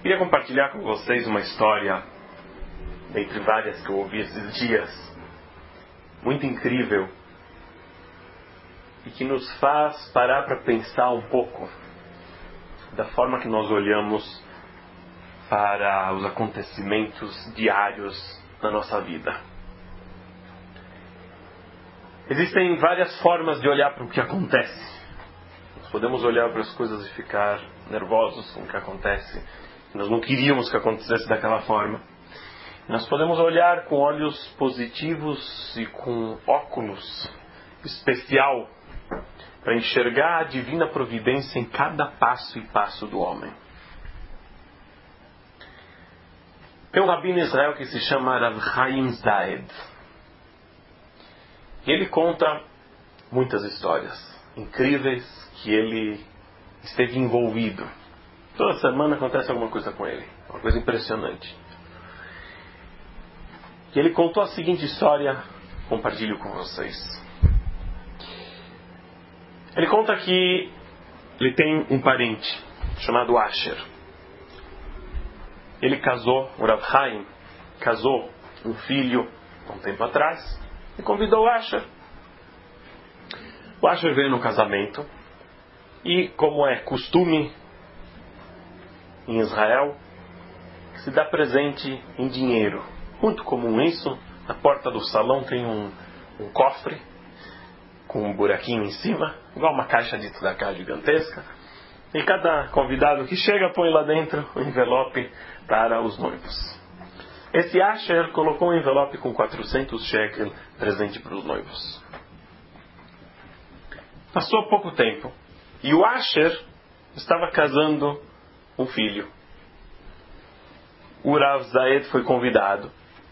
Queria compartilhar com vocês uma história, dentre várias que eu ouvi esses dias, muito incrível, e que nos faz parar para pensar um pouco da forma que nós olhamos para os acontecimentos diários na nossa vida. Existem várias formas de olhar para o que acontece. Nós podemos olhar para as coisas e ficar nervosos com o que acontece. Nós não queríamos que acontecesse daquela forma. Nós podemos olhar com olhos positivos e com óculos especial para enxergar a divina providência em cada passo e passo do homem. Tem um rabino em Israel que se chama Rav Chaim Zaed. E ele conta muitas histórias incríveis que ele esteve envolvido. Toda semana acontece alguma coisa com ele. Uma coisa impressionante. E ele contou a seguinte história, compartilho com vocês. Ele conta que ele tem um parente chamado Asher. Ele casou, o Rav Chaim casou um filho há um tempo atrás e convidou o Asher. O Asher veio no casamento e, como é costume em Israel, se dá presente em dinheiro. Muito comum isso. Na porta do salão tem um cofre com um buraquinho em cima, igual uma caixa de tzedakah gigantesca. E cada convidado que chega põe lá dentro o envelope para os noivos. Esse Asher colocou um envelope com 400 shekel presente para os noivos. Passou pouco tempo e o Asher estava casando um filho. O Rav Zaed foi convidado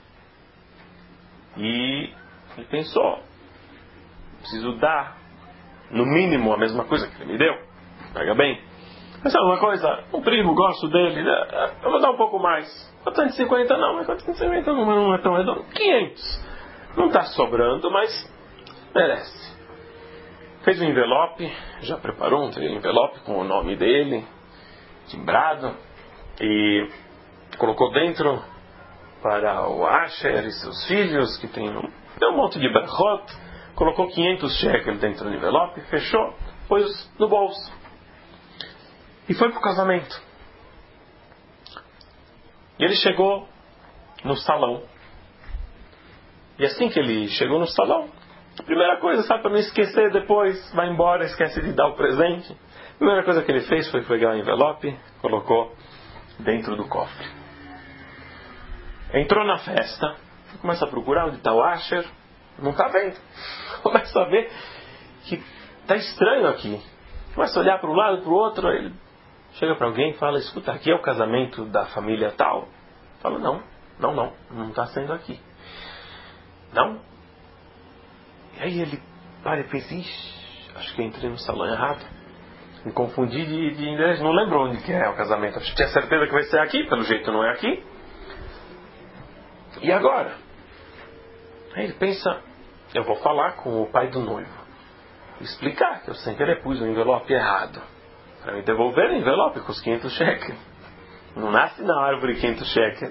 e ele pensou: preciso dar no mínimo a mesma coisa que ele me deu. Pega bem. Mas sabe uma coisa? Um primo, gosto dele, eu vou dar um pouco mais. 450 não, mas 450 não é tão redondo. 500. Não está sobrando, mas merece. Fez um envelope, já preparou um envelope com o nome dele, timbrado, e colocou dentro para o Asher e seus filhos, que tem um monte de brachot. Colocou 500 shekel dentro do envelope, fechou, pôs no bolso. E foi para o casamento. E ele chegou no salão. E assim que ele chegou no salão, a primeira coisa, sabe, para não esquecer depois, vai embora, esquece de dar o presente. A primeira coisa que ele fez foi pegar o envelope, colocou dentro do cofre. Entrou na festa, começa a procurar onde está o Asher, não está vendo. Começa a ver que está estranho aqui. Começa a olhar para um lado, para o outro, ele chega para alguém e fala: escuta, aqui é o casamento da família tal? Fala: não está sendo aqui. Não? E aí ele para e pensa: ixi, acho que eu entrei no salão errado. Me confundi de endereço, não lembro onde que é o casamento. Acho que tinha certeza que vai ser aqui, pelo jeito não é aqui. E agora? Aí ele pensa: eu vou falar com o pai do noivo. Explicar que eu sem querer pus o envelope errado. Para me devolver o envelope com os 500 shekel. Não nasce na árvore 500 shekel.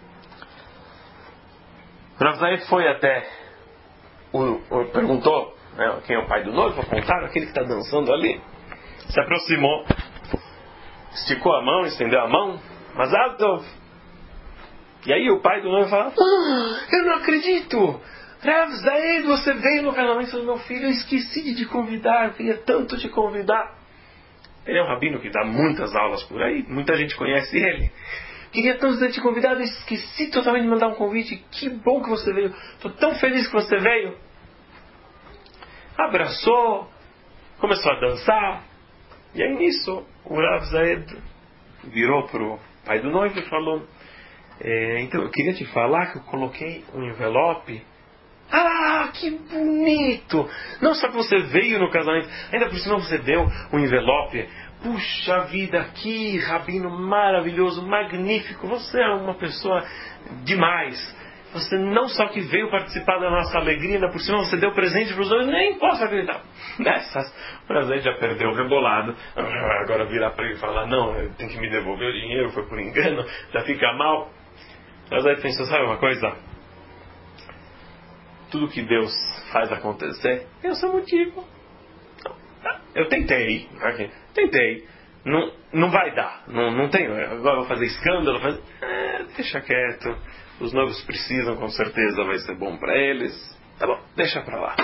Rav Zaed foi até perguntou, né, quem é o pai do noivo, apontaram aquele que está dançando ali. Se aproximou, esticou a mão, estendeu a mão, mas e aí o pai do noivo fala: eu não acredito! Rav Zaed, você veio no casamento do meu filho, eu esqueci de te convidar, eu queria tanto te convidar. Ele é um rabino que dá muitas aulas por aí, muita gente conhece ele. Queria tanto ter te convidado, eu esqueci totalmente de mandar um convite. Que bom que você veio, estou tão feliz que você veio. Abraçou, começou a dançar. E aí nisso o Rav Zaed virou para o pai do noivo e falou: então eu queria te falar que eu coloquei um envelope. Ah, que bonito! Não só que você veio no casamento, ainda por cima você deu um envelope. Puxa vida, que rabino maravilhoso, magnífico. Você é uma pessoa demais. você não só que veio participar da nossa alegria, ainda por cima você deu presente para os outros, nem posso acreditar. Nessas, o presente já perdeu o rebolado, agora virar para ele e falar, não, tem que me devolver o dinheiro, foi por engano, já fica mal. Mas aí pensou, sabe uma coisa? Tudo que Deus faz acontecer, eu sou motivo. Eu tentei. Não vai dar. Não tenho. Agora eu vou fazer escândalo. Deixa quieto. Os noivos precisam, com certeza vai ser bom para eles. Tá bom, deixa para lá.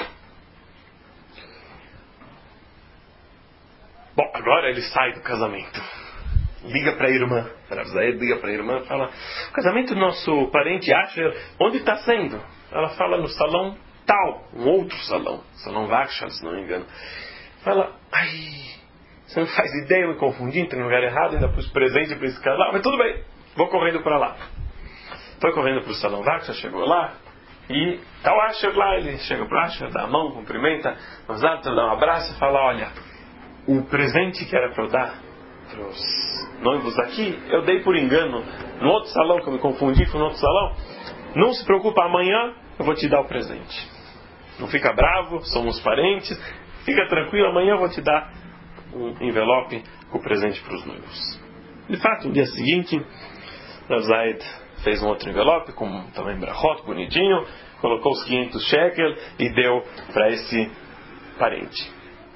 Bom, agora ele sai do casamento. Liga para a irmã. Liga para a irmã e fala, o casamento do nosso parente Asher, onde está sendo? Ela fala no salão tal, um outro salão. Salão Vakshal, se não me engano. Fala, você não faz ideia, eu me confundi, entrei no lugar errado, ainda pus presente para esse casal, mas tudo bem, vou correndo para lá. Foi correndo para o salão Vakshal, chegou lá, e está o Asher lá, ele chega para o Asher, dá a mão, cumprimenta, dá um abraço e fala, olha, o presente que era para eu dar para os noivos aqui, eu dei por engano no outro salão, que eu me confundi, foi no outro salão. Não se preocupa, amanhã eu vou te dar o presente. Não fica bravo, somos parentes, fica tranquilo, amanhã eu vou te dar um envelope com o presente para os noivos. De fato, no dia seguinte, Rav Zaid fez um outro envelope, com também brachot, bonitinho, colocou os 500 shekel e deu para esse parente.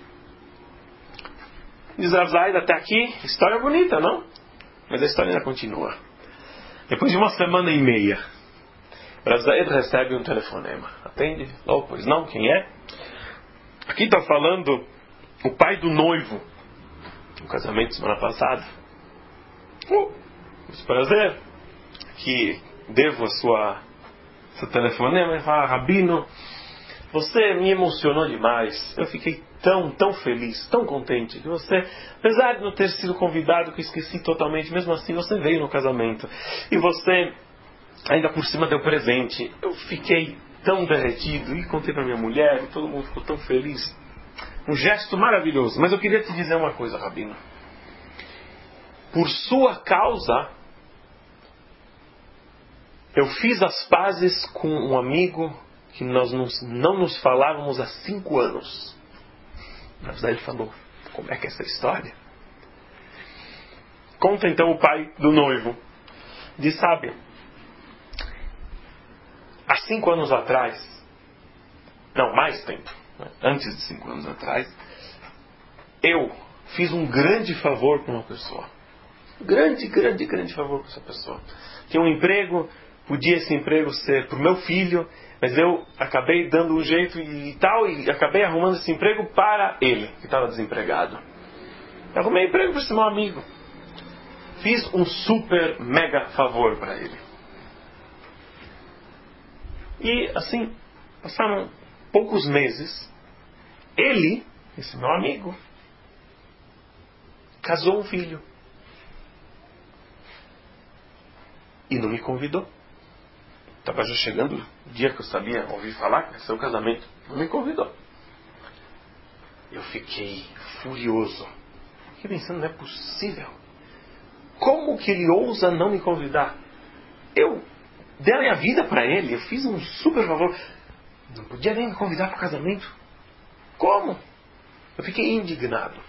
Diz Rav Zaid, até aqui, história bonita, não? Mas a história ainda continua. Depois de uma semana e meia, Rav Zaid recebe um telefonema. Atende? Oh, pois não, quem é? Aqui está falando o pai do noivo. No casamento semana passada. Muito prazer. Que devo a seu telefonema. Ele fala, Rabino, você me emocionou demais. Eu fiquei tão feliz, tão contente que você, apesar de não ter sido convidado, que eu esqueci totalmente, mesmo assim você veio no casamento. E você ainda por cima deu presente. Eu fiquei tão derretido e contei para minha mulher e todo mundo ficou tão feliz. Um gesto maravilhoso. Mas eu queria te dizer uma coisa, Rabino. Por sua causa, eu fiz as pazes com um amigo que nós não nos falávamos há 5 anos. Mas daí ele falou, como é que é essa história? Conta então o pai do noivo. Diz, sabe, há 5 anos atrás, não, mais tempo, antes de 5 anos atrás, eu fiz um grande favor para uma pessoa. Grande favor para essa pessoa. Tinha um emprego, podia esse emprego ser para o meu filho, mas eu acabei dando um jeito e acabei arrumando esse emprego para ele, que estava desempregado. Eu arrumei emprego para esse meu amigo. Fiz um super mega favor para ele. E assim, passaram poucos meses, ele, esse meu amigo, casou um filho. E não me convidou. Estava já chegando o dia que eu ouvi falar que ia ser o casamento. Não me convidou. Eu fiquei furioso. Fiquei pensando, não é possível. Como que ele ousa não me convidar? Eu dei a minha vida para ele. Eu fiz um super favor. Não podia nem me convidar para o casamento. Como? Eu fiquei indignado.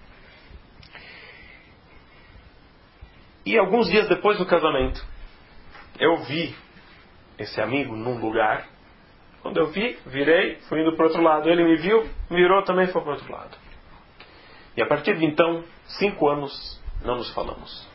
E alguns dias depois do casamento, eu vi esse amigo num lugar. Quando eu vi, virei, fui indo para o outro lado. Ele me viu, virou também e foi para o outro lado. E a partir de então, 5 anos, não nos falamos.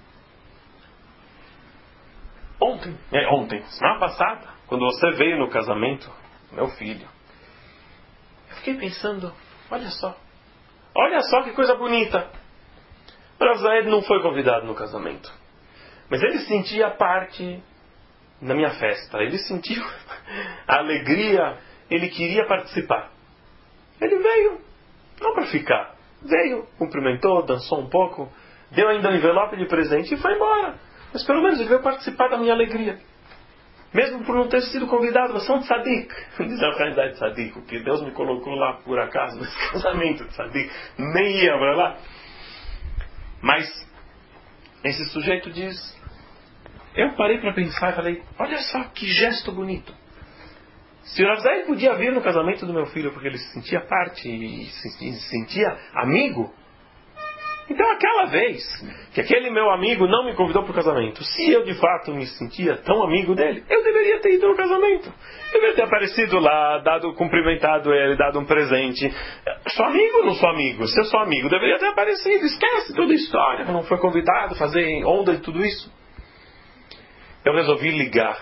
Ontem, semana passada, quando você veio no casamento, meu filho, eu fiquei pensando, olha só que coisa bonita. O Rav Zaid não foi convidado no casamento. Mas ele sentia parte na minha festa. Ele sentiu a alegria. Ele queria participar. Ele veio, não para ficar. Veio, cumprimentou, dançou um pouco, deu ainda um envelope de presente e foi embora. Mas pelo menos ele veio participar da minha alegria. Mesmo por não ter sido convidado. Você é um tzadik. Diz a realidade de tzadik. Porque Deus me colocou lá por acaso nesse casamento de tzadik. Nem ia para lá. Mas esse sujeito diz, eu parei para pensar e falei, olha só que gesto bonito. Se o Rav Zaid podia vir no casamento do meu filho porque ele se sentia parte e se sentia amigo, então aquela vez que aquele meu amigo não me convidou para o casamento, se eu de fato me sentia tão amigo dele, eu deveria ter ido no casamento. Eu deveria ter aparecido lá, cumprimentado ele, dado um presente. Sou amigo ou não sou amigo? Se eu sou amigo, deveria ter aparecido. Esquece toda a história, não foi convidado, fazer onda e tudo isso. Eu resolvi ligar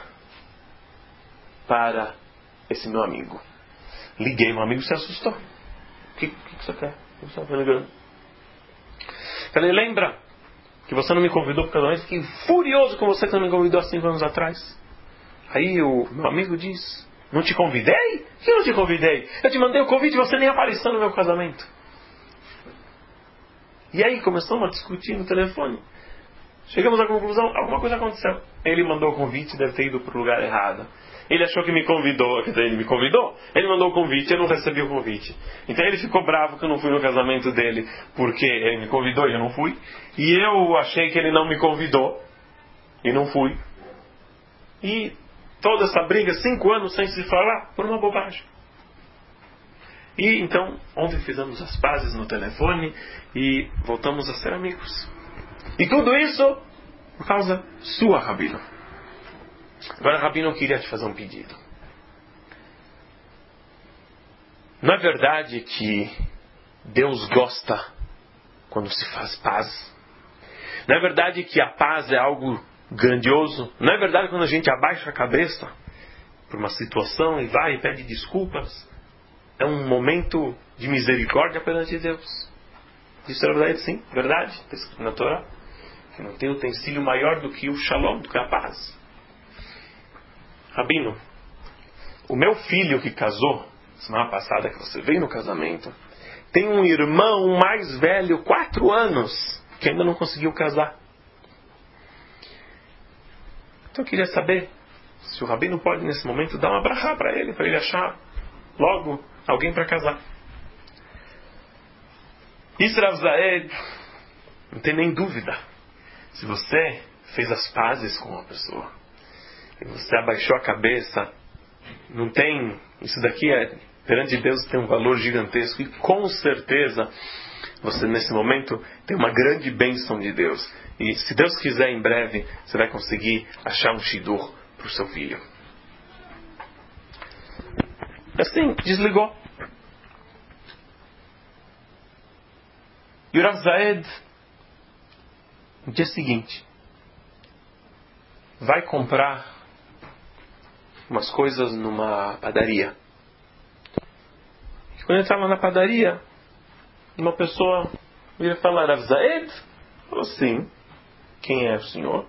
para esse meu amigo. Liguei, meu amigo se assustou. O que você quer? O que você está ligando? Falei, lembra que você não me convidou para o casamento? Fiquei furioso com você que não me convidou há 5 anos atrás. Aí o meu amigo diz, não te convidei? Que eu não te convidei? Eu te mandei o convite e você nem apareceu no meu casamento. E aí começamos a discutir no telefone. Chegamos à conclusão, alguma coisa aconteceu. Ele mandou o convite, deve ter ido para o lugar errado. Ele achou que me convidou, quer dizer, ele me convidou, ele mandou o convite, eu não recebi o convite. Então ele ficou bravo que eu não fui no casamento dele, porque ele me convidou e eu não fui. E eu achei que ele não me convidou, e não fui. E toda essa briga, 5 anos sem se falar, por uma bobagem. E então, ontem fizemos as pazes no telefone, e voltamos a ser amigos. E tudo isso por causa sua, Rabino. Agora, Rabino, eu queria te fazer um pedido. Não é verdade que Deus gosta quando se faz paz? Não é verdade que a paz é algo grandioso? Não é verdade quando a gente abaixa a cabeça por uma situação e vai e pede desculpas? É um momento de misericórdia perante Deus. Isso é verdade, sim, verdade. Está escrito na Torá que não tem utensílio maior do que o shalom, do que a paz. Rabino, o meu filho que casou, semana passada que você veio no casamento, tem um irmão mais velho, 4 anos, que ainda não conseguiu casar. Então eu queria saber se o Rabino pode nesse momento dar uma brachá para ele achar logo alguém para casar. Isso, Rav Zaed, não tem nem dúvida. Se você fez as pazes com uma pessoa e você abaixou a cabeça, não tem... Isso daqui perante Deus tem um valor gigantesco e com certeza você nesse momento tem uma grande bênção de Deus. E se Deus quiser, em breve você vai conseguir achar um shidur para o seu filho. Assim, desligou. E o Rav Zaed, no dia seguinte, vai comprar umas coisas numa padaria. E quando ele estava na padaria, uma pessoa vira falar, Rav Zaed? Falou, sim. Quem é o senhor?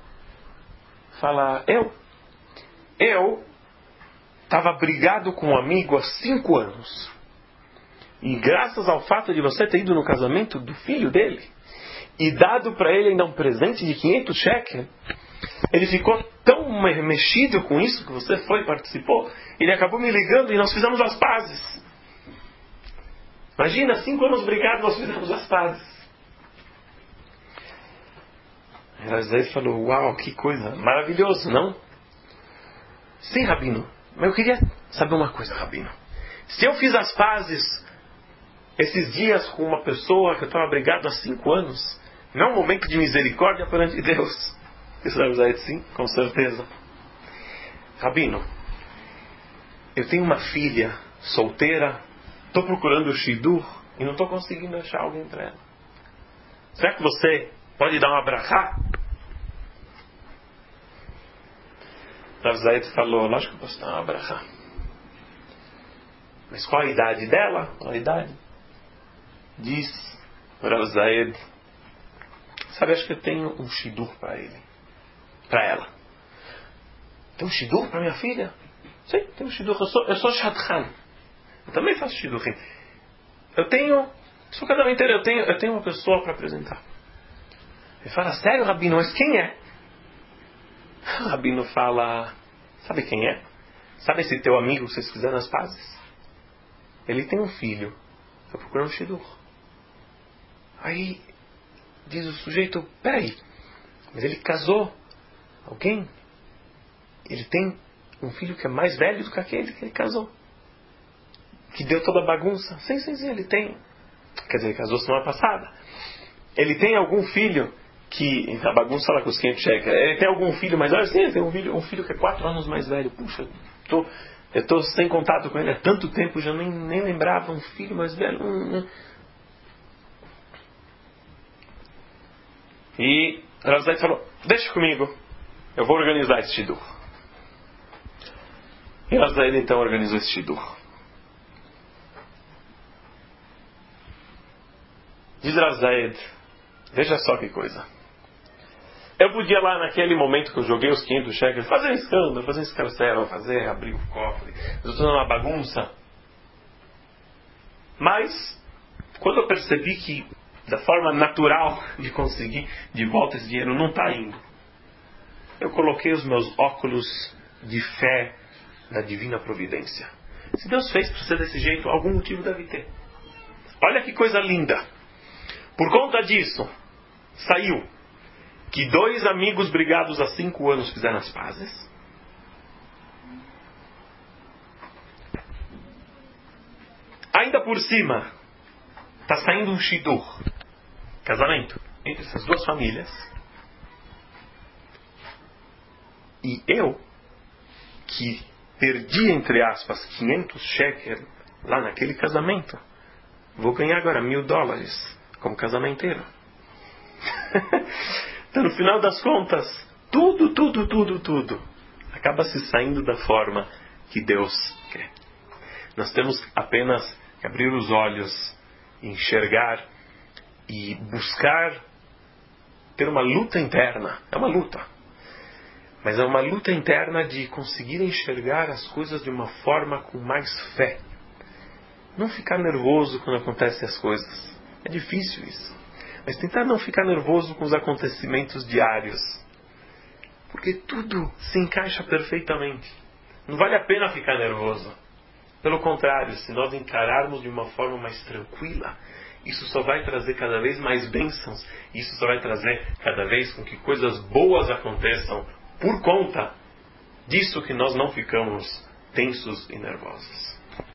Fala, eu estava brigado com um amigo há 5 anos. E graças ao fato de você ter ido no casamento do filho dele e dado para ele ainda um presente de 500 shekels, ele ficou tão mexido com isso que você foi e participou, ele acabou me ligando e nós fizemos as pazes. Imagina, 5 anos brigados, nós fizemos as pazes. Ele falou, uau, que coisa, maravilhoso, não? Sim, Rabino, mas eu queria saber uma coisa, Rabino. Se eu fiz as pazes esses dias com uma pessoa que eu estava brigado há 5 anos, não é um momento de misericórdia perante Deus? Isso vai usar sim, com certeza. Rabino, eu tenho uma filha solteira, estou procurando o shidur e não estou conseguindo achar alguém para ela. Será que você pode dar uma brachá? Rav Zaed falou, lógico que eu posso dar uma brachá. Mas qual a idade dela? Qual a idade? Diz Rav Zaed, sabe, acho que eu tenho um shidur para ele. Para ela. Tem um shidur para minha filha? Sim, tem um shidur. Eu sou shadchan. Eu também faço shidurim. Sou casamenteiro, eu tenho uma pessoa para apresentar. Ele fala, sério, Rabino, mas quem é? O Rabino fala, sabe quem é? Sabe esse teu amigo que vocês fizeram as pazes? Ele tem um filho. Estou procurando um shidur. Aí diz o sujeito, peraí, mas ele casou Alguém, ele tem um filho que é mais velho do que aquele que ele casou. Que deu toda a bagunça. Sim, ele tem. Quer dizer, ele casou semana passada. Ele tem algum filho que... A bagunça lá com os 500 cheques. Ele tem algum filho mais velho? Sim, ele tem um filho que é 4 anos mais velho. Puxa, eu estou sem contato com ele há tanto tempo, já nem lembrava. Um filho mais velho. E Rav Zaid falou, deixa comigo, eu vou organizar esse shidur. E Rav Zaid então organizou esse shidur. Diz Rav Zaid, veja só que coisa. Eu podia lá naquele momento que eu joguei os 500 shekels fazer um escândalo, fazer um escarcel, abrir o cofre, eu estou numa bagunça. Mas, quando eu percebi que da forma natural de conseguir de volta esse dinheiro não está indo, eu coloquei os meus óculos de fé na divina providência. Se Deus fez para ser desse jeito, algum motivo deve ter. Olha que coisa linda. Por conta disso, saiu que 2 amigos brigados há 5 anos fizeram as pazes. Ainda por cima, está saindo um shidur, casamento, entre essas 2 famílias. E eu, que perdi, entre aspas, 500 shekels lá naquele casamento, vou ganhar agora $1.000 como casamenteiro. Então, no final das contas, tudo acaba se saindo da forma que Deus quer. Nós temos apenas que abrir os olhos, enxergar e buscar ter uma luta interna. É uma luta. Mas é uma luta interna de conseguir enxergar as coisas de uma forma com mais fé. Não ficar nervoso quando acontecem as coisas. É difícil isso. Mas tentar não ficar nervoso com os acontecimentos diários. Porque tudo se encaixa perfeitamente. Não vale a pena ficar nervoso. Pelo contrário, se nós encararmos de uma forma mais tranquila, isso só vai trazer cada vez mais bênçãos. Isso só vai trazer cada vez com que coisas boas aconteçam por conta disso que nós não ficamos tensos e nervosos.